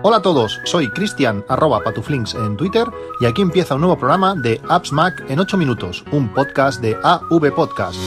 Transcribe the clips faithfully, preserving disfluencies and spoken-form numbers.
Hola a todos, soy Cristian, arroba patuflinks en Twitter, y aquí empieza un nuevo programa de Apps Mac en ocho minutos, un podcast de A V Podcast.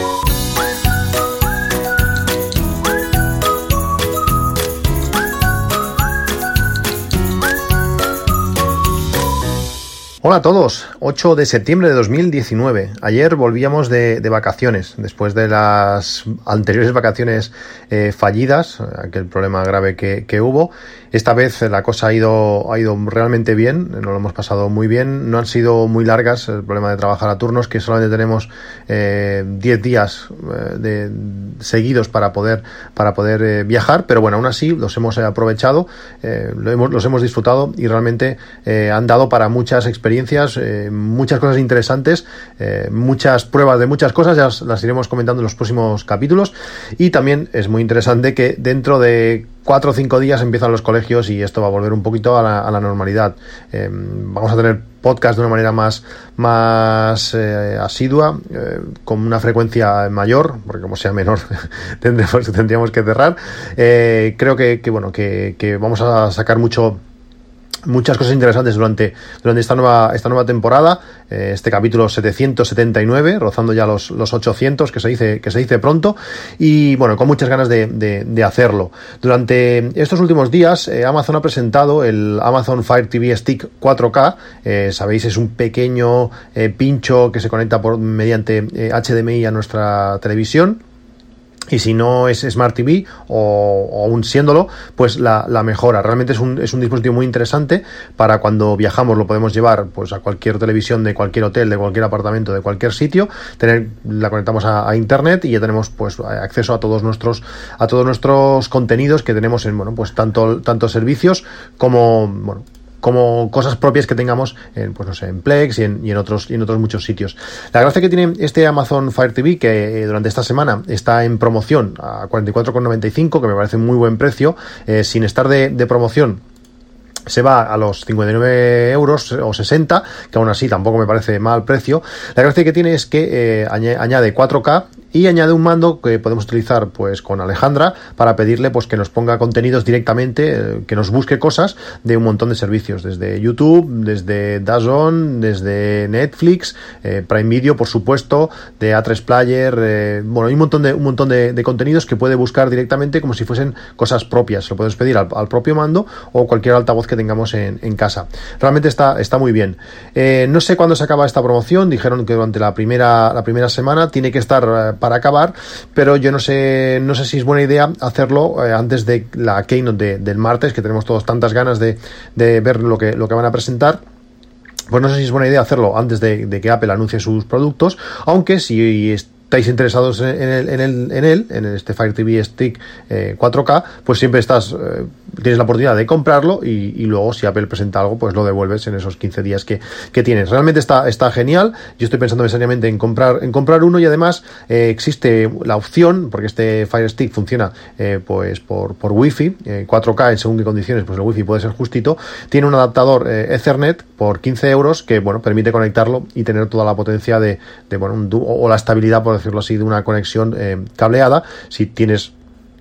Hola a todos, ocho de septiembre de dos mil diecinueve. Ayer volvíamos de, de vacaciones, después de las anteriores vacaciones eh, fallidas, aquel problema grave que, que hubo. Esta vez la cosa ha ido, ha ido realmente bien, nos lo hemos pasado muy bien. No han sido muy largas el problema de trabajar a turnos, que solamente tenemos eh, diez días eh, de, seguidos para poder, para poder eh, viajar, pero bueno, aún así los hemos aprovechado, eh, lo hemos, los hemos disfrutado y realmente eh, han dado para muchas experiencias. experiencias, eh, muchas cosas interesantes, eh, muchas pruebas de muchas cosas, ya las, las iremos comentando en los próximos capítulos. Y también es muy interesante que dentro de cuatro o cinco días empiezan los colegios y esto va a volver un poquito a la, a la normalidad. Eh, vamos a tener podcast de una manera más, más eh, asidua, eh, con una frecuencia mayor, porque como sea menor tendremos, tendríamos que cerrar. Eh, creo que, que bueno que, que vamos a sacar mucho muchas cosas interesantes durante, durante esta nueva, esta nueva temporada, eh, este capítulo setecientos setenta y nueve, rozando ya los, los ochocientos, que se dice, que se dice pronto, y bueno, con muchas ganas de, de, de hacerlo. Durante estos últimos días, eh, Amazon ha presentado el Amazon Fire T V Stick cuatro K, eh, sabéis, es un pequeño eh, pincho que se conecta por, mediante eh, H D M I a nuestra televisión. Y si no es Smart T V o, o aún siéndolo, pues la, la mejora. Realmente es un, es un dispositivo muy interesante para cuando viajamos, lo podemos llevar pues a cualquier televisión de cualquier hotel, de cualquier apartamento, de cualquier sitio, tener, la conectamos a, a internet y ya tenemos pues acceso a todos nuestros a todos nuestros contenidos que tenemos en bueno pues tanto tanto servicios como bueno como cosas propias que tengamos en, pues no sé, en Plex y en, y en otros y en otros muchos sitios. La gracia que tiene este Amazon Fire T V, que eh, durante esta semana está en promoción a cuarenta y cuatro con noventa y cinco, que me parece un muy buen precio, eh, sin estar de, de promoción, se va a los cincuenta y nueve euros o sesenta, que aún así tampoco me parece mal precio. La gracia que tiene es que eh, añade cuatro K y añade un mando que podemos utilizar pues con Alejandra para pedirle pues que nos ponga contenidos directamente, eh, que nos busque cosas de un montón de servicios, desde YouTube, desde DAZN, desde Netflix, eh, Prime Video, por supuesto, de A tres Player, eh, bueno, hay un montón de un montón de, de contenidos que puede buscar directamente como si fuesen cosas propias. Lo puedes pedir al, al propio mando o cualquier altavoz que tengamos en, en casa. Realmente está, está muy bien. Eh, no sé cuándo se acaba esta promoción, dijeron que durante la primera, la primera semana tiene que estar eh, para acabar, pero yo no sé no sé si es buena idea hacerlo eh, antes de la keynote de, del martes, que tenemos todos tantas ganas de, de ver lo que, lo que van a presentar. Pues no sé si es buena idea hacerlo antes de, de que Apple anuncie sus productos, aunque si estáis interesados en el, en el, en él, en este Fire T V Stick eh, cuatro K, pues siempre estás eh, tienes la oportunidad de comprarlo y, y luego si Apple presenta algo, pues lo devuelves en esos quince días que, que tienes. Realmente está, está genial. Yo estoy pensando seriamente en comprar, en comprar uno, y además eh, existe la opción, porque este Fire Stick funciona eh, pues por, por Wi-Fi, eh, cuatro K en según qué condiciones, pues el Wi-Fi puede ser justito. Tiene un adaptador eh, Ethernet por quince euros que, bueno, permite conectarlo y tener toda la potencia de, de bueno, un du- o la estabilidad, por decirlo así, de una conexión eh, cableada, si tienes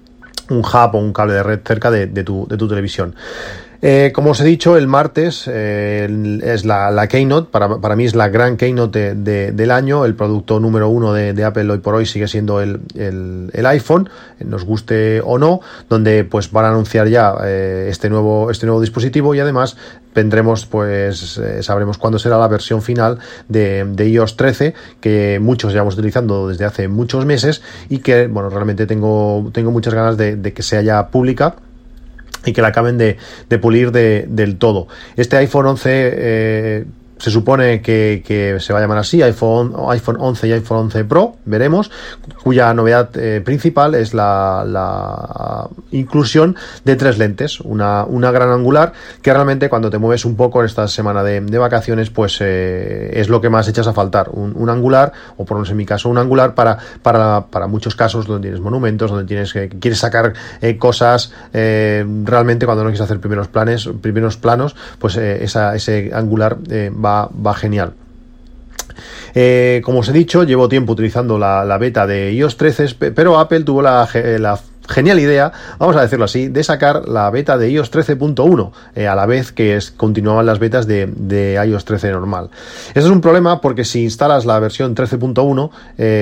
un hub o un cable de red cerca de, de, tu, de tu televisión. Eh, como os he dicho, el martes eh, es la, la keynote, para, para mí es la gran keynote de, de, del año. El producto número uno de, de Apple hoy por hoy sigue siendo el, el, el iPhone, nos guste o no, donde pues van a anunciar ya eh, este nuevo este nuevo dispositivo, y además tendremos pues eh, sabremos cuándo será la versión final de, de iOS trece, que muchos llevamos utilizando desde hace muchos meses y que bueno realmente tengo tengo muchas ganas de, de que sea ya pública y que la acaben de, de pulir de, del todo. Este iPhone once eh, se supone que, que se va a llamar así, iPhone, iPhone once y iPhone once Pro, veremos, cuya novedad eh, principal es la, la inclusión de tres lentes, una, una gran angular, que realmente cuando te mueves un poco en esta semana de, de vacaciones, pues eh, es lo que más echas a faltar, un, un angular, o por lo menos en mi caso, un angular para, para, para muchos casos donde tienes monumentos, donde tienes que quieres sacar eh, cosas, eh, realmente cuando no quieres hacer primeros planes, primeros planos, pues eh, esa, ese angular eh, va Va, va genial. Eh, como os he dicho, llevo tiempo utilizando la, la beta de iOS trece, pero Apple tuvo la, la genial idea, vamos a decirlo así, de sacar la beta de iOS trece punto uno eh, a la vez que es, continuaban las betas de, de iOS trece normal. Eso es un problema porque si instalas la versión trece punto uno,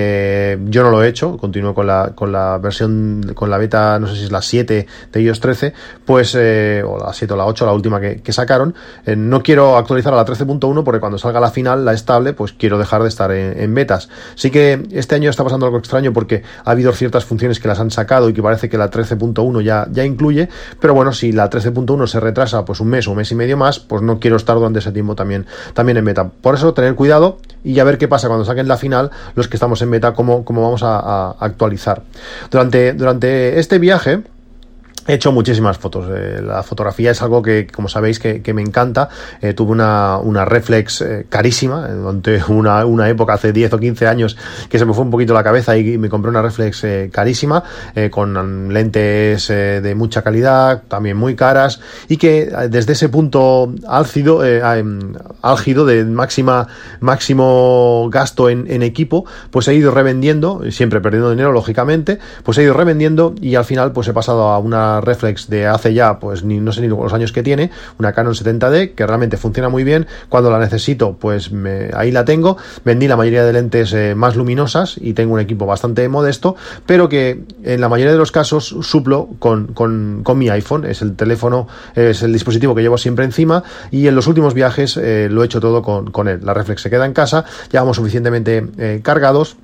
eh, yo no lo he hecho, continúo con la, con la versión, con la beta, no sé si es la siete de iOS trece, pues, eh, o la siete o la ocho, la última que, que sacaron, eh, no quiero actualizar a la trece punto uno porque cuando salga la final, la estable, pues quiero dejar de estar en, en betas. Sí que este año está pasando algo extraño porque ha habido ciertas funciones que las han sacado y que parece que la trece punto uno ya, ya incluye, pero bueno, si la trece punto uno se retrasa pues un mes o un mes y medio más, pues no quiero estar durante ese tiempo también, también en beta. Por eso tener cuidado y a ver qué pasa cuando saquen la final, los que estamos en beta, cómo, cómo vamos a, a actualizar. Durante, durante este viaje he hecho muchísimas fotos. Eh, la fotografía es algo que, como sabéis, que, que me encanta. Eh, tuve una, una reflex eh, carísima, eh, durante una, una época, hace diez o quince años, que se me fue un poquito la cabeza y me compré una reflex eh, carísima, eh, con lentes eh, de mucha calidad, también muy caras, y que eh, desde ese punto álgido, eh, álgido de máxima, máximo gasto en, en equipo, pues he ido revendiendo, siempre perdiendo dinero, lógicamente, pues he ido revendiendo y al final pues he pasado a una reflex de hace ya, pues ni no sé ni los años que tiene, una Canon setenta D que realmente funciona muy bien. Cuando la necesito, pues me, ahí la tengo. Vendí la mayoría de lentes eh, más luminosas y tengo un equipo bastante modesto, pero que en la mayoría de los casos suplo con, con, con mi iPhone. Es el teléfono, es el dispositivo que llevo siempre encima y en los últimos viajes eh, lo he hecho todo con, con él. La reflex se queda en casa, ya vamos suficientemente eh, cargados.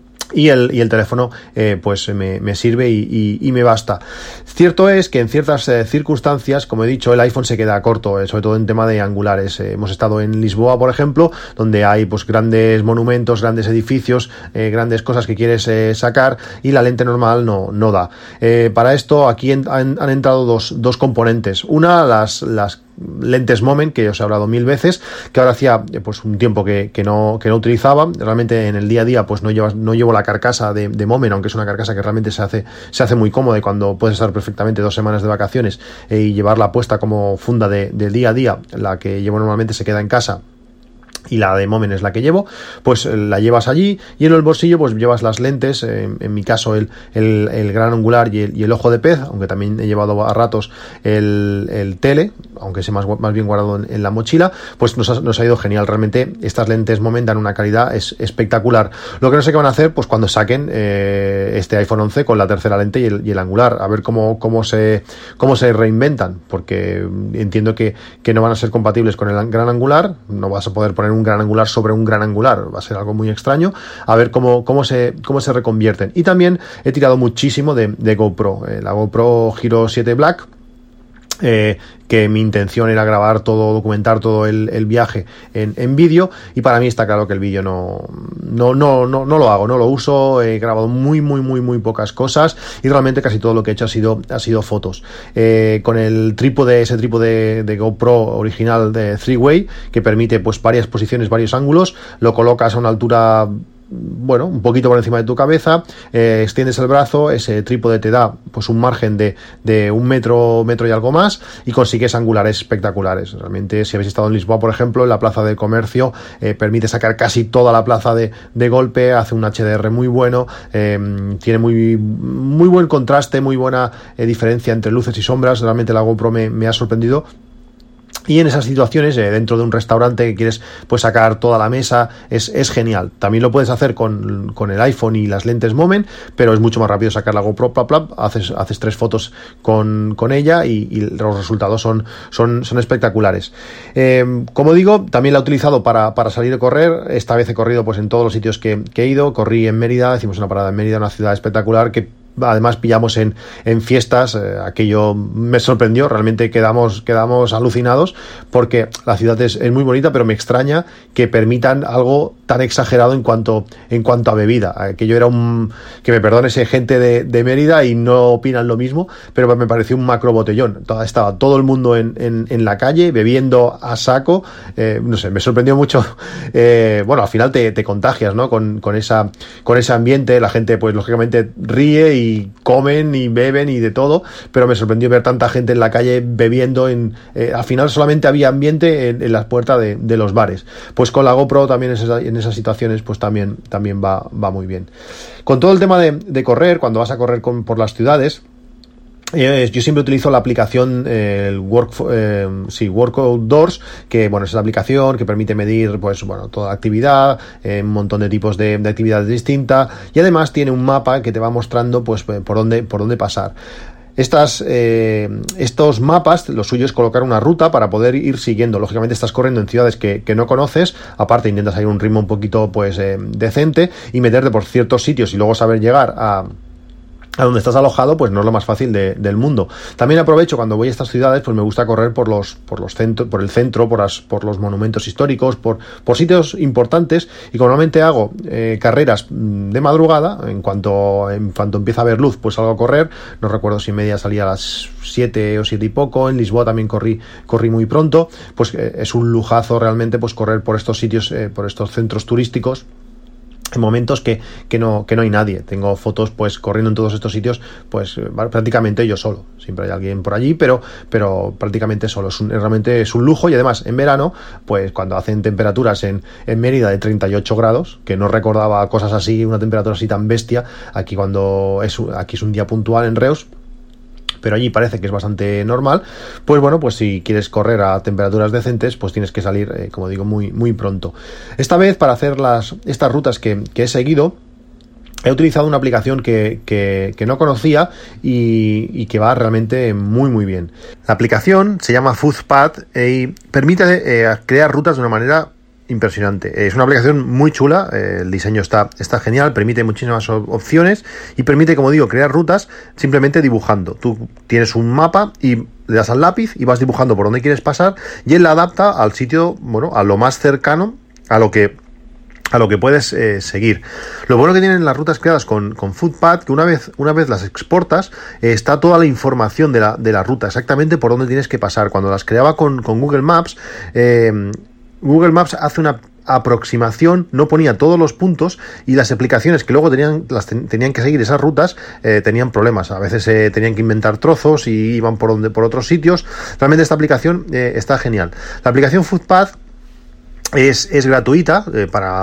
Y el, y el teléfono eh, pues me, me sirve y, y, y me basta. Cierto es que en ciertas eh, circunstancias, como he dicho, el iPhone se queda corto, eh, sobre todo en tema de angulares. Eh, hemos estado en Lisboa, por ejemplo, donde hay pues grandes monumentos, grandes edificios, eh, grandes cosas que quieres eh, sacar y la lente normal no, no da. Eh, para esto aquí en, han, han entrado dos, dos componentes. Una, las, las lentes Moment, que os he hablado mil veces, que ahora hacía pues un tiempo que, que no que no utilizaba. Realmente en el día a día pues no llevas no llevo la carcasa de, de Moment, aunque es una carcasa que realmente se hace se hace muy cómoda y cuando puedes estar perfectamente dos semanas de vacaciones eh, y llevarla puesta como funda de, de día a día. La que llevo normalmente se queda en casa y la de Moment es la que llevo, pues la llevas allí y en el bolsillo pues llevas las lentes, eh, en mi caso el, el, el gran angular y el, y el ojo de pez, aunque también he llevado a ratos el, el tele, aunque sea más, más bien guardado en, en la mochila, pues nos ha, nos ha ido genial. Realmente estas lentes Moment dan una calidad es, espectacular. Lo que no sé qué van a hacer pues cuando saquen eh, este iPhone once con la tercera lente y el, y el angular, a ver cómo, cómo, se, cómo se reinventan, porque entiendo que, que no van a ser compatibles con el gran angular, no vas a poder poner un gran angular sobre un gran angular, va a ser algo muy extraño, a ver cómo, cómo, se, cómo se reconvierten. Y también he tirado muchísimo de, de GoPro, eh, la GoPro Hero siete Black, eh, que mi intención era grabar todo, documentar todo el, el viaje en, en vídeo, y para mí está claro que el vídeo no, no, no, no, no lo hago, no lo uso. He grabado muy, muy, muy, muy pocas cosas y realmente casi todo lo que he hecho ha sido, ha sido fotos. Eh, con el trípode, ese trípode de GoPro original de three way, que permite pues varias posiciones, varios ángulos, lo colocas a una altura, bueno, un poquito por encima de tu cabeza, eh, extiendes el brazo, ese trípode te da pues un margen de, de un metro, metro y algo más, y consigues angulares espectaculares. Realmente, si habéis estado en Lisboa, por ejemplo, en la plaza de comercio, eh, permite sacar casi toda la plaza de, de golpe, hace un H D R muy bueno, eh, tiene muy, muy buen contraste, muy buena eh, diferencia entre luces y sombras. Realmente la GoPro me, me ha sorprendido. Y en esas situaciones, eh, dentro de un restaurante que quieres pues sacar toda la mesa, es, es genial. También lo puedes hacer con, con el iPhone y las lentes Moment, pero es mucho más rápido sacar la GoPro, plap, plap, haces, haces tres fotos con, con ella y, y los resultados son, son, son espectaculares. Eh, como digo, también la he utilizado para, para salir a correr. Esta vez he corrido pues en todos los sitios que, que he ido. Corrí en Mérida, hicimos una parada en Mérida, una ciudad espectacular que además pillamos en, en fiestas. Eh, aquello me sorprendió, realmente quedamos, quedamos alucinados, porque la ciudad es, es muy bonita, pero me extraña que permitan algo tan exagerado en cuanto, en cuanto a bebida. Aquello era un, que me perdone ese gente de, de Mérida y no opinan lo mismo, pero me pareció un macro botellón. Toda, estaba todo el mundo en, en, en la calle bebiendo a saco. Eh, no sé, me sorprendió mucho. Eh, bueno, al final te, te contagias, ¿no? Con, con esa, con ese ambiente. La gente pues lógicamente ríe y y comen y beben y de todo, pero me sorprendió ver tanta gente en la calle bebiendo. En, eh, al final solamente había ambiente en, en las puertas de, de los bares. Pues con la GoPro también en esas, en esas situaciones pues también, también va, va muy bien. Con todo el tema de, de correr, cuando vas a correr con, por las ciudades, Yo siempre utilizo la aplicación eh, el Work, eh, sí, Work Outdoors, que bueno, es la aplicación que permite medir pues bueno toda la actividad, eh, un montón de tipos de, de actividades distintas, y además tiene un mapa que te va mostrando pues por dónde por dónde pasar. Estas, eh, estos mapas, lo suyo es colocar una ruta para poder ir siguiendo. Lógicamente estás corriendo en ciudades que, que no conoces, aparte intentas ir a un ritmo un poquito pues eh, decente y meterte por ciertos sitios y luego saber llegar a a donde estás alojado, pues no es lo más fácil de, del mundo. También aprovecho cuando voy a estas ciudades, pues me gusta correr por los, por los centros, por el centro, por las, por los monumentos históricos, por, por sitios importantes, y como normalmente hago eh, carreras de madrugada, en cuanto, en cuanto empieza a haber luz, pues salgo a correr. No recuerdo si media salía a las siete o siete y poco. En Lisboa también corrí, corrí muy pronto. Pues eh, es un lujazo realmente, pues correr por estos sitios, eh, por estos centros turísticos, en momentos que, que no que no hay nadie. Tengo fotos pues corriendo en todos estos sitios pues prácticamente yo solo. Siempre hay alguien por allí, pero pero prácticamente solo. Es un, realmente es un lujo, y además en verano, pues cuando hacen temperaturas en, en Mérida de treinta y ocho grados, que no recordaba cosas así, una temperatura así tan bestia, aquí cuando es aquí es un día puntual en Reus, pero allí parece que es bastante normal. Pues bueno, pues si quieres correr a temperaturas decentes, pues tienes que salir, eh, como digo, muy, muy pronto. Esta vez, para hacer las, estas rutas que, que he seguido, he utilizado una aplicación que, que, que no conocía y, y que va realmente muy muy bien. La aplicación se llama Footpath y permite eh, crear rutas de una manera impresionante. Es una aplicación muy chula, eh, el diseño está, está genial, permite muchísimas opciones y permite, como digo, crear rutas simplemente dibujando. Tú tienes un mapa y le das al lápiz y vas dibujando por dónde quieres pasar, y él la adapta al sitio, bueno, a lo más cercano a lo que a lo que puedes eh, seguir. Lo bueno que tienen las rutas creadas con, con Footpath, que una vez, una vez las exportas, eh, está toda la información de la, de la ruta, exactamente por dónde tienes que pasar. Cuando las creaba con, con Google Maps, eh, Google Maps hace una aproximación, no ponía todos los puntos, y las aplicaciones que luego tenían, las ten, tenían que seguir esas rutas, eh, tenían problemas. A veces eh, tenían que inventar trozos y iban por donde, por otros sitios. Realmente esta aplicación eh, está genial. La aplicación Footpath Es, es gratuita eh, para,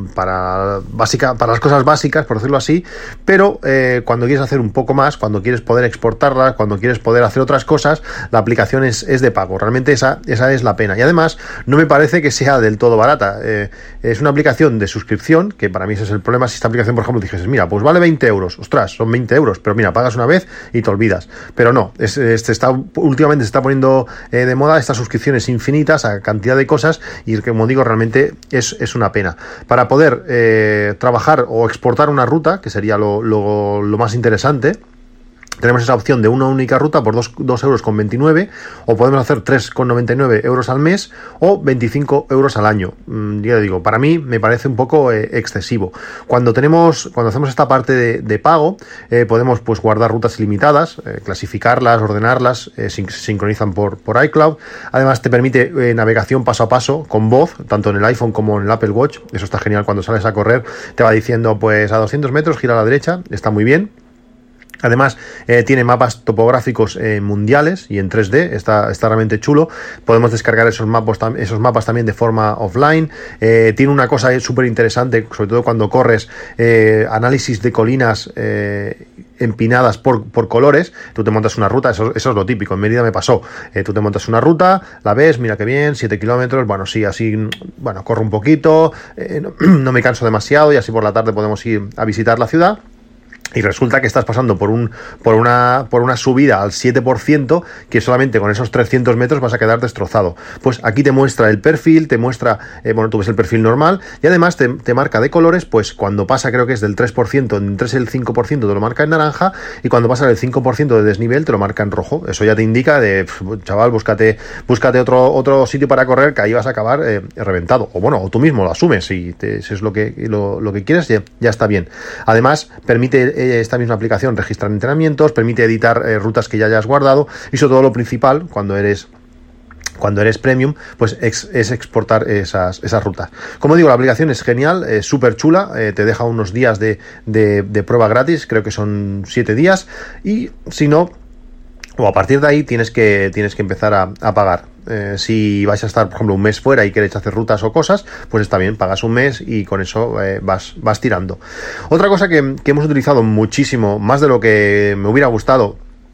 para, básica, para las cosas básicas, por decirlo así, pero eh, cuando quieres hacer un poco más, cuando quieres poder exportarla, cuando quieres poder hacer otras cosas, la aplicación es, es de pago. Realmente esa, esa es la pena. Y además no me parece que sea del todo barata. Eh, es una aplicación de suscripción, que para mí ese es el problema. Si esta aplicación, por ejemplo, dijes, mira, pues vale veinte euros, ostras, son veinte euros, pero mira, pagas una vez y te olvidas. Pero no, es, es, está, últimamente se está poniendo eh, de moda estas suscripciones infinitas a cantidad de cosas, y como digo, realmente es, es una pena. Para poder eh, trabajar o exportar una ruta, que sería lo, lo, lo más interesante, tenemos esa opción de una única ruta por dos euros con veintinueve, o podemos hacer tres con noventa y nueve euros al mes o veinticinco euros al año. Mm, ya digo, para mí me parece un poco eh, excesivo. Cuando tenemos, cuando hacemos esta parte de, de pago, eh, podemos pues guardar rutas ilimitadas, eh, clasificarlas, ordenarlas, eh, se sincronizan por, por iCloud. Además te permite eh, navegación paso a paso con voz, tanto en el iPhone como en el Apple Watch. Eso está genial. Cuando sales a correr te va diciendo, pues a doscientos metros gira a la derecha. Está muy bien. Además, eh, tiene mapas topográficos eh, mundiales y en tres D, está, está realmente chulo. Podemos descargar esos mapas, esos mapas también de forma offline. Eh, tiene una cosa súper interesante, sobre todo cuando corres, eh, análisis de colinas eh, empinadas por, por colores. Tú te montas una ruta, eso, eso es lo típico, en Mérida me pasó. Eh, tú te montas una ruta, la ves, mira qué bien, siete kilómetros, bueno, sí, así, bueno, corro un poquito, eh, no, no me canso demasiado, y así por la tarde podemos ir a visitar la ciudad. Y resulta que estás pasando por un por una por una subida al siete por ciento, que solamente con esos trescientos metros vas a quedar destrozado. Pues aquí te muestra el perfil, te muestra, eh, bueno, tú ves el perfil normal, y además te, te marca de colores, pues cuando pasa, creo que es del tres por ciento, entre el cinco por ciento te lo marca en naranja, y cuando pasa del cinco por ciento de desnivel te lo marca en rojo. Eso ya te indica de, pff, chaval, búscate búscate otro otro sitio para correr, que ahí vas a acabar eh, reventado. O bueno, o tú mismo lo asumes, y te, si es lo que, lo, lo que quieres, ya, ya está bien. Además, permite esta misma aplicación registrar entrenamientos, permite editar eh, rutas que ya hayas guardado, y sobre todo lo principal, cuando eres cuando eres premium, pues ex, es exportar esas, esas rutas. Como digo, la aplicación es genial, es súper chula, eh, te deja unos días de, de, de prueba gratis, creo que son siete días, y si no, o a partir de ahí tienes que, tienes que empezar a, a pagar. Eh, si vais a estar, por ejemplo, un mes fuera y queréis hacer rutas o cosas, pues está bien, pagas un mes y con eso eh, vas, vas tirando. Otra cosa que, que hemos utilizado muchísimo, más de lo que me hubiera gustado,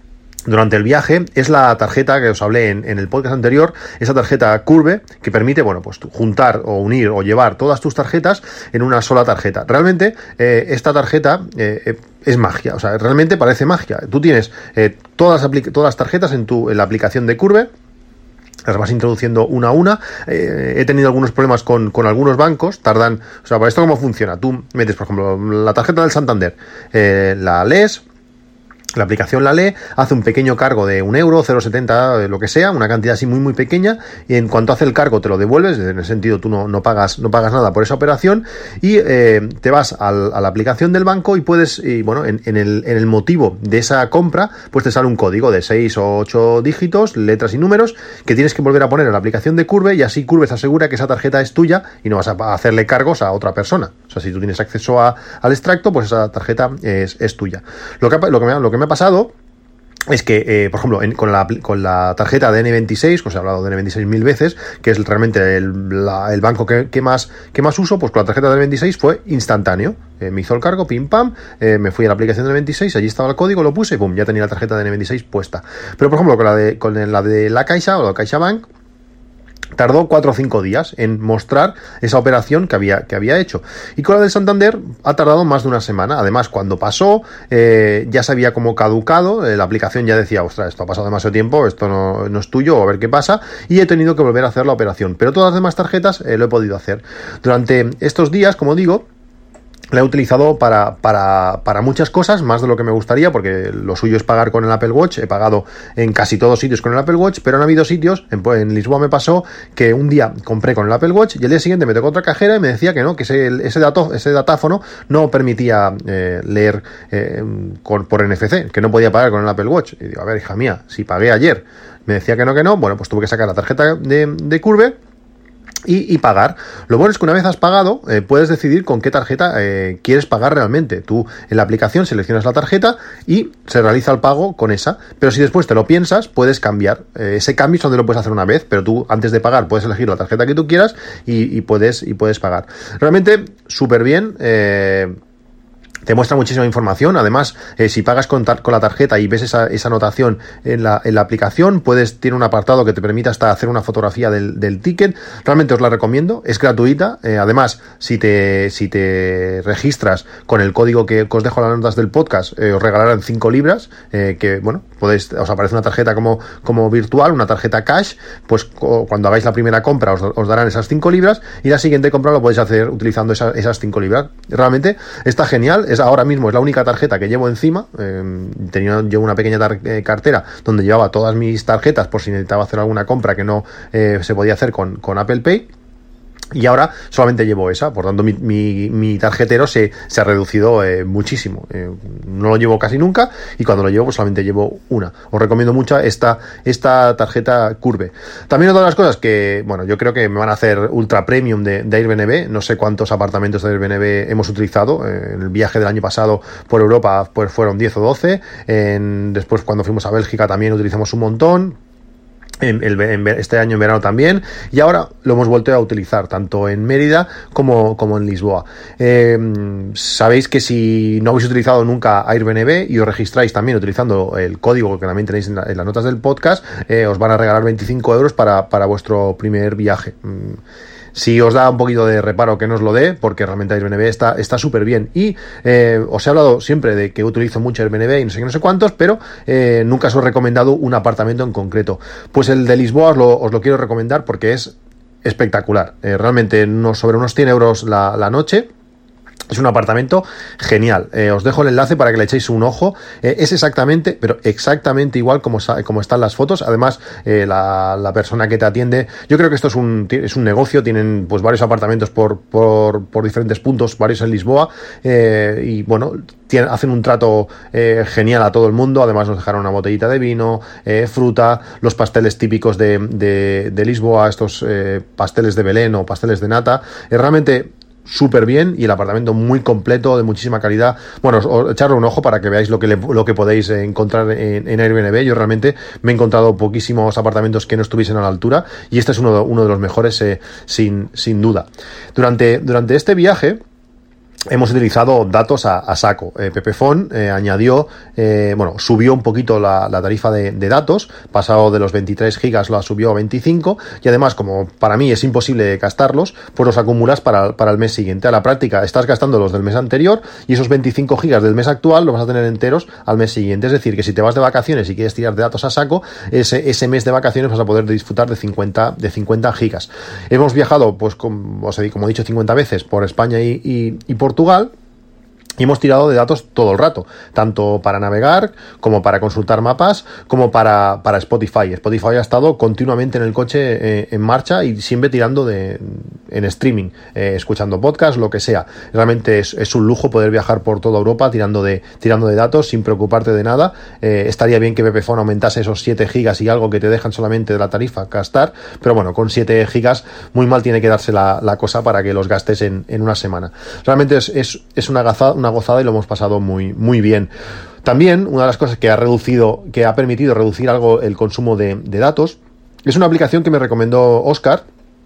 durante el viaje es la tarjeta que os hablé en, en el podcast anterior, esa tarjeta Curve que permite, bueno, pues juntar o unir o llevar todas tus tarjetas en una sola tarjeta. Realmente eh, esta tarjeta eh, es magia, o sea, realmente parece magia. Tú tienes eh, todas, las todas las tarjetas en, tu, en la aplicación de Curve. Las vas introduciendo una a una. Eh, he tenido algunos problemas con, con algunos bancos. Tardan, o sea, ¿para esto cómo funciona? Tú metes, por ejemplo, la tarjeta del Santander, eh, la lees. La aplicación la lee, hace un pequeño cargo de un euro, cero coma setenta, lo que sea, una cantidad así muy muy pequeña, y en cuanto hace el cargo te lo devuelves, en el sentido tú no, no pagas no pagas nada por esa operación, y eh, te vas al, a la aplicación del banco y puedes, y bueno, en, en, el, en el motivo de esa compra, pues te sale un código de seis o ocho dígitos, letras y números, que tienes que volver a poner en la aplicación de Curve, y así Curve se asegura que esa tarjeta es tuya y no vas a hacerle cargos a otra persona. O sea, si tú tienes acceso a, al extracto, pues esa tarjeta es, es tuya. Lo que, lo que me, lo que me ha pasado es que, eh, por ejemplo, en, con, la, con la tarjeta de N veintiséis, que os he hablado de N veintiséis mil veces, que es realmente el, la, el banco que, que, más, que más uso, pues con la tarjeta de N veintiséis fue instantáneo. Eh, me hizo el cargo, pim pam, eh, me fui a la aplicación de N veintiséis, allí estaba el código, lo puse y pum, ya tenía la tarjeta de N veintiséis puesta. Pero, por ejemplo, con la de, con la de la Caixa o la CaixaBank, tardó cuatro o cinco días en mostrar esa operación que había, que había hecho. Y con la del Santander ha tardado más de una semana. Además, cuando pasó, eh, ya se había como caducado, eh, la aplicación ya decía, ostras, esto ha pasado demasiado tiempo, esto no, no es tuyo, a ver qué pasa, y he tenido que volver a hacer la operación. Pero todas las demás tarjetas eh, lo he podido hacer. Durante estos días, como digo, la he utilizado para, para, para muchas cosas, más de lo que me gustaría, porque lo suyo es pagar con el Apple Watch. He pagado en casi todos sitios con el Apple Watch, pero han habido sitios, en, en Lisboa me pasó que un día compré con el Apple Watch y el día siguiente me tocó otra cajera y me decía que no, que ese, ese, dato, ese datáfono no permitía eh, leer eh, con, por N F C, que no podía pagar con el Apple Watch. Y digo, a ver, hija mía, si pagué ayer, me decía que no, que no, bueno, pues tuve que sacar la tarjeta de, de Curve Y, y pagar. Lo bueno es que una vez has pagado, eh, puedes decidir con qué tarjeta eh, quieres pagar realmente. Tú en la aplicación seleccionas la tarjeta y se realiza el pago con esa. Pero si después te lo piensas, puedes cambiar. Eh, ese cambio solo lo puedes hacer una vez, pero tú antes de pagar puedes elegir la tarjeta que tú quieras y, y, puedes, y puedes pagar. Realmente súper bien. Eh, Te muestra muchísima información. Además, eh, si pagas con, tar- con la tarjeta y ves esa, esa anotación en la, en la aplicación, puedes, tiene un apartado que te permite hasta hacer una fotografía del, del ticket. Realmente os la recomiendo, es gratuita. Eh, además, si te, si te registras con el código que, que os dejo en las notas del podcast, eh, os regalarán cinco libras, eh, que bueno, podéis, os aparece una tarjeta como, como virtual, una tarjeta cash, pues co- cuando hagáis la primera compra os, os darán esas cinco libras y la siguiente compra lo podéis hacer utilizando esa, esas cinco libras. Realmente está genial. Es ahora mismo es la única tarjeta que llevo encima. Eh, tenía yo una pequeña tar- eh, cartera donde llevaba todas mis tarjetas por si necesitaba hacer alguna compra que no eh, se podía hacer con, con Apple Pay. Y ahora solamente llevo esa, por tanto mi, mi, mi tarjetero se, se ha reducido eh, muchísimo. Eh, no lo llevo casi nunca y cuando lo llevo pues solamente llevo una. Os recomiendo mucho esta, esta tarjeta Curve. También otra de las cosas que, bueno, yo creo que me van a hacer ultra premium de, de Airbnb. No sé cuántos apartamentos de Airbnb hemos utilizado. Eh, en el viaje del año pasado por Europa pues fueron diez o doce. En, después cuando fuimos a Bélgica también utilizamos un montón. En, en, este año en verano también, y ahora lo hemos vuelto a utilizar tanto en Mérida como, como en Lisboa. Eh, sabéis que si no habéis utilizado nunca Airbnb y os registráis también utilizando el código que también tenéis en, la, en las notas del podcast, eh, os van a regalar veinticinco euros para, para vuestro primer viaje. Si os da un poquito de reparo que no os lo dé, porque realmente Airbnb está está súper bien. Y eh, os he hablado siempre de que utilizo mucho Airbnb y no sé qué, no sé cuántos, pero eh, nunca os he recomendado un apartamento en concreto. Pues el de Lisboa os lo, os lo quiero recomendar porque es espectacular. Eh, realmente no, sobre unos cien euros la, la noche. Es un apartamento genial. Eh, os dejo el enlace para que le echéis un ojo. Eh, es exactamente, pero exactamente igual como, como están las fotos. Además, eh, la, la persona que te atiende, yo creo que esto es un, es un negocio. Tienen pues varios apartamentos por, por, por diferentes puntos, varios en Lisboa. Eh, y bueno, tienen, hacen un trato eh, genial a todo el mundo. Además, nos dejaron una botellita de vino, eh, fruta, los pasteles típicos de, de, de Lisboa, estos eh, pasteles de Belén o pasteles de nata. Eh, realmente súper bien, y el apartamento muy completo, de muchísima calidad. Bueno, os, os echarle un ojo para que veáis lo que, le, lo que podéis encontrar en, en Airbnb. Yo realmente me he encontrado poquísimos apartamentos que no estuviesen a la altura, y este es uno de, uno de los mejores, eh, sin, sin duda. Durante, durante este viaje hemos utilizado datos a, a saco. Eh, Pepefon eh, añadió, eh, bueno, subió un poquito la, la tarifa de, de datos, pasado de los veintitrés gigas la subió a veinticinco, y además, como para mí es imposible gastarlos, pues los acumulas para, para el mes siguiente. A la práctica estás gastando los del mes anterior y esos veinticinco gigas del mes actual los vas a tener enteros al mes siguiente. Es decir, que si te vas de vacaciones y quieres tirar de datos a saco, ese, ese mes de vacaciones vas a poder disfrutar de cincuenta, de cincuenta gigas. Hemos viajado, pues como, o sea, como he dicho, cincuenta veces por España y, y, y por Portugal, y hemos tirado de datos todo el rato, tanto para navegar, como para consultar mapas, como para, para Spotify. Spotify ha estado continuamente en el coche eh, en marcha y siempre tirando de en streaming, eh, escuchando podcasts, lo que sea. Realmente es, es un lujo poder viajar por toda Europa tirando de, tirando de datos sin preocuparte de nada. Eh, estaría bien que Pepefon aumentase esos siete gigas y algo que te dejan solamente de la tarifa gastar, pero bueno, con siete gigas muy mal tiene que darse la, la cosa para que los gastes en, en una semana. Realmente es, es, es una gazada, una gozada y lo hemos pasado muy, muy bien. También, una de las cosas que ha reducido, que ha permitido reducir algo el consumo de, de datos, es una aplicación que me recomendó Óscar,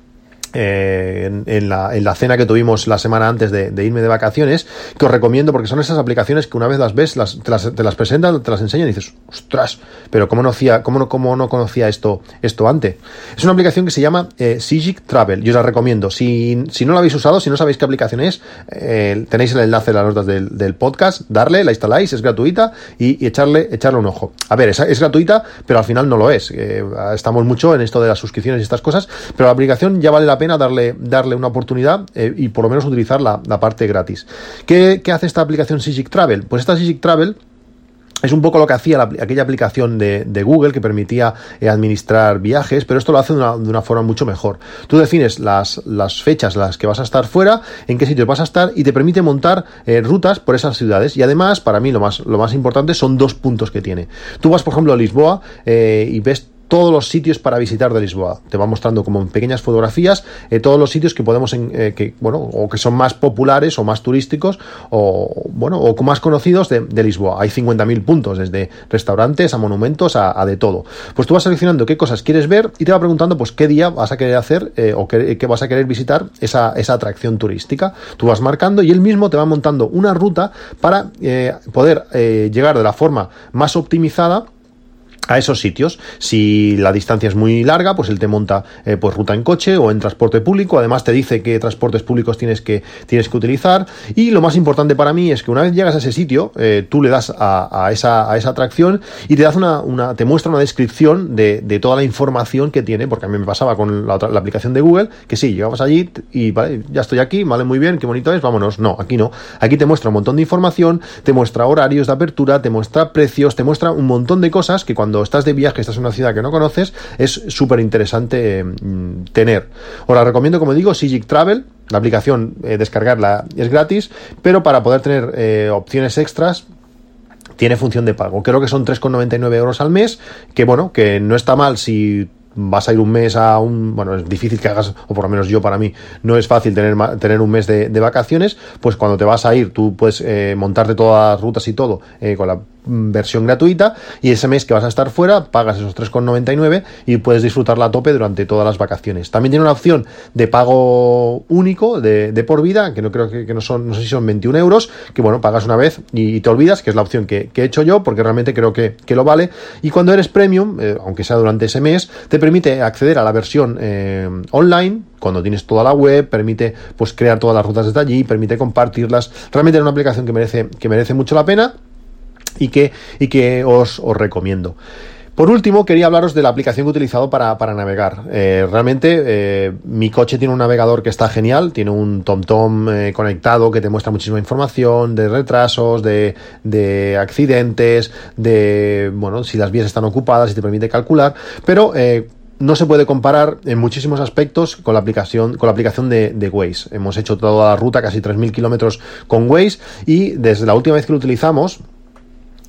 Eh, en, en, la, en la cena que tuvimos la semana antes de, de irme de vacaciones, que os recomiendo porque son esas aplicaciones que una vez las ves, las, te, las, te las presentan, te las enseñan y dices, ostras, pero ¿cómo no, hacía, cómo no, cómo no conocía esto, esto antes? Es una aplicación que se llama eh, Seagic Travel, yo os la recomiendo. Si, si no la habéis usado, si no sabéis qué aplicación es, eh, tenéis el enlace en las notas del, del podcast, darle, la instaláis, es gratuita y, y echarle, echarle un ojo. A ver, es, es gratuita, pero al final no lo es. Eh, estamos mucho en esto de las suscripciones y estas cosas, pero la aplicación ya vale la pena darle, darle una oportunidad eh, y por lo menos utilizar la, la parte gratis. ¿Qué, ¿Qué hace esta aplicación Seagic Travel? Pues esta Seagic Travel es un poco lo que hacía la, aquella aplicación de, de Google que permitía eh, administrar viajes, pero esto lo hace de una, de una forma mucho mejor. Tú defines las, las fechas en las que vas a estar fuera, en qué sitios vas a estar y te permite montar eh, rutas por esas ciudades. Y además, para mí lo más, lo más importante son dos puntos que tiene. Tú vas, por ejemplo, a Lisboa eh, y ves todos los sitios para visitar de Lisboa. Te va mostrando como en pequeñas fotografías eh, todos los sitios que podemos, en, eh, que bueno, o que son más populares o más turísticos o bueno, o más conocidos de, de Lisboa. Hay cincuenta mil puntos, desde restaurantes a monumentos a, a de todo. Pues tú vas seleccionando qué cosas quieres ver y te va preguntando pues qué día vas a querer hacer eh, o qué, qué vas a querer visitar esa, esa atracción turística. Tú vas marcando y él mismo te va montando una ruta para eh, poder eh, llegar de la forma más optimizada a esos sitios. Si la distancia es muy larga, pues él te monta eh, pues ruta en coche o en transporte público. Además te dice qué transportes públicos tienes que tienes que utilizar. Y lo más importante para mí es que una vez llegas a ese sitio, eh, tú le das a, a esa a esa atracción y te das una, una te muestra una descripción de, de toda la información que tiene, porque a mí me pasaba con la, otra, la aplicación de Google, que sí, llegabas allí y vale, ya estoy aquí, vale, muy bien, qué bonito es, vámonos. No, aquí no. Aquí te muestra un montón de información, te muestra horarios de apertura, te muestra precios, te muestra un montón de cosas que cuando estás de viaje, estás en una ciudad que no conoces, es súper interesante eh, tener. Os la recomiendo, como digo, Seagic Travel. La aplicación, eh, descargarla es gratis, pero para poder tener eh, opciones extras tiene función de pago. Creo que son tres con noventa y nueve euros al mes, que bueno, que no está mal si vas a ir un mes a un... Bueno, es difícil que hagas, o por lo menos yo, para mí, no es fácil tener, tener un mes de, de vacaciones, pues cuando te vas a ir, tú puedes eh, montarte todas las rutas y todo eh, con la versión gratuita, y ese mes que vas a estar fuera pagas esos tres con noventa y nueve y puedes disfrutarla a tope durante todas las vacaciones. También tiene una opción de pago único de, de por vida, que no creo que, que no son, no sé si son veintiún euros, que bueno, pagas una vez y, y te olvidas, que es la opción que, que he hecho yo, porque realmente creo que, que lo vale. Y cuando eres premium, eh, aunque sea durante ese mes, te permite acceder a la versión eh, online, cuando tienes toda la web, permite pues crear todas las rutas desde allí, permite compartirlas. Realmente es una aplicación que merece, que merece mucho la pena y que, y que os, os recomiendo. Por último, quería hablaros de la aplicación que he utilizado para, para navegar. Eh, realmente, eh, mi coche tiene un navegador que está genial, tiene un TomTom eh, conectado que te muestra muchísima información de retrasos, de, de accidentes, de, bueno, si las vías están ocupadas y te permite calcular, pero eh, no se puede comparar en muchísimos aspectos con la aplicación, con la aplicación de, de Waze. Hemos hecho toda la ruta, casi tres mil kilómetros con Waze, y desde la última vez que lo utilizamos,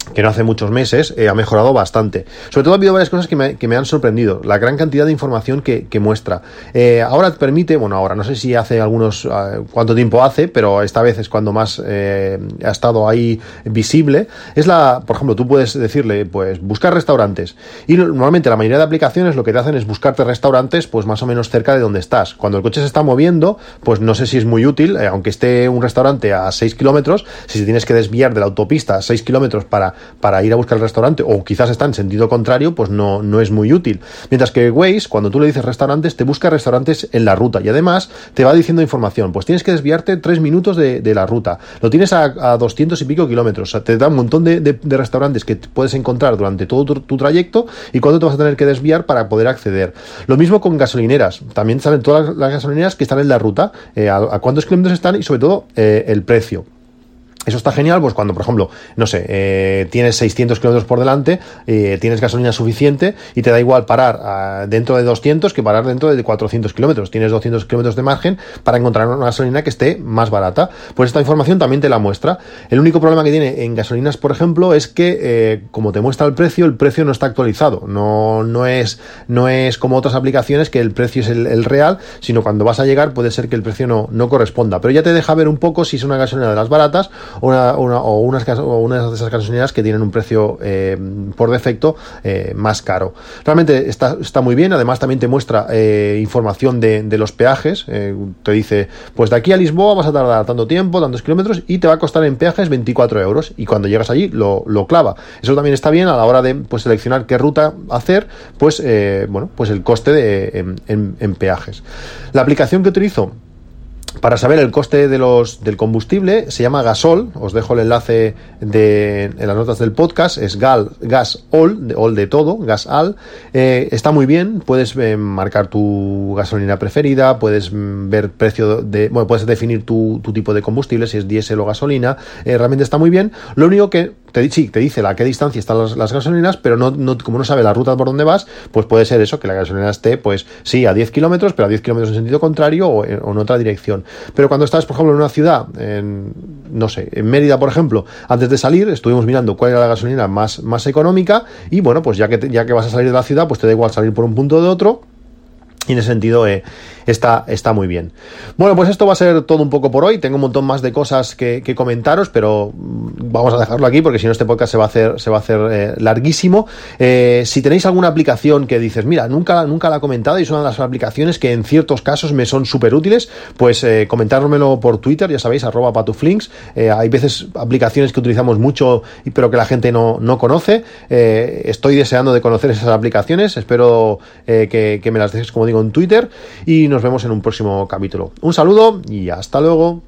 que no hace muchos meses, eh, ha mejorado bastante. Sobre todo ha habido varias cosas que me, que me han sorprendido. La gran cantidad de información que, que muestra. Eh, ahora te permite, bueno, ahora no sé si hace algunos, uh, cuánto tiempo hace, pero esta vez es cuando más eh, ha estado ahí visible. Es la, por ejemplo, tú puedes decirle, pues, buscar restaurantes. Y normalmente la mayoría de aplicaciones lo que te hacen es buscarte restaurantes, pues, más o menos cerca de donde estás. Cuando el coche se está moviendo, pues no sé si es muy útil, eh, aunque esté un restaurante a seis kilómetros, si tienes que desviar de la autopista a seis kilómetros para para ir a buscar el restaurante, o quizás está en sentido contrario, pues no, no es muy útil. Mientras que Waze, cuando tú le dices restaurantes, te busca restaurantes en la ruta y además te va diciendo información. Pues tienes que desviarte tres minutos de, de la ruta. Lo tienes a, a doscientos y pico kilómetros. O sea, te da un montón de, de, de restaurantes que puedes encontrar durante todo tu, tu trayecto y cuándo te vas a tener que desviar para poder acceder. Lo mismo con gasolineras. También saben todas las, las gasolineras que están en la ruta, eh, a, a cuántos kilómetros están y sobre todo eh, el precio. Eso está genial, pues cuando, por ejemplo, no sé, eh, tienes seiscientos kilómetros por delante, eh, tienes gasolina suficiente y te da igual parar uh, dentro de doscientos que parar dentro de cuatrocientos kilómetros. Tienes doscientos kilómetros de margen para encontrar una gasolina que esté más barata. Pues esta información también te la muestra. El único problema que tiene en gasolinas, por ejemplo, es que eh, como te muestra el precio, el precio no está actualizado. No, no es, no es como otras aplicaciones que el precio es el, el real, sino cuando vas a llegar puede ser que el precio no, no corresponda. Pero ya te deja ver un poco si es una gasolina de las baratas Una, una, o, unas, o una de esas gasolineras que tienen un precio eh, por defecto eh, más caro. Realmente está, está muy bien, además también te muestra eh, información de, de los peajes, eh, te dice, pues de aquí a Lisboa vas a tardar tanto tiempo, tantos kilómetros y te va a costar en peajes veinticuatro euros y cuando llegas allí lo, lo clava. Eso también está bien a la hora de pues, seleccionar qué ruta hacer, pues eh, bueno, pues el coste de, en, en, en peajes. La aplicación que utilizo para saber el coste de los, del combustible se llama Gasol. Os dejo el enlace de, en las notas del podcast. Es Gal, Gasol, de, all de todo, Gasal. Eh, está muy bien. Puedes eh, marcar tu gasolina preferida, puedes mm, ver precio de, bueno, puedes definir tu, tu tipo de combustible, si es diésel o gasolina. Eh, realmente está muy bien. Lo único que te, sí, te dice a qué distancia están las, las gasolinas, pero no, no, como no sabe la ruta por donde vas, pues puede ser eso, que la gasolina esté, pues sí, a diez kilómetros, pero a diez kilómetros en sentido contrario o, o en otra dirección. Pero cuando estás, por ejemplo, en una ciudad, en, no sé, en Mérida, por ejemplo, antes de salir, estuvimos mirando cuál era la gasolina más, más económica y bueno, pues ya que, te, ya que vas a salir de la ciudad, pues te da igual salir por un punto o de otro. Y en ese sentido eh, está, está muy bien. Bueno, pues esto va a ser todo un poco por hoy. Tengo un montón más de cosas que, que comentaros, pero vamos a dejarlo aquí porque si no este podcast se va a hacer, se va a hacer eh, larguísimo. Eh, si tenéis alguna aplicación que dices, mira, nunca, nunca la he comentado y es una de las aplicaciones que en ciertos casos me son súper útiles, pues eh, comentármelo por Twitter, ya sabéis, arroba patuflinks. Eh, hay veces aplicaciones que utilizamos mucho pero que la gente no, no conoce. Eh, estoy deseando de conocer esas aplicaciones. Espero eh, que, que me las dejes, como digo, en Twitter y nos vemos en un próximo capítulo. Un saludo y hasta luego.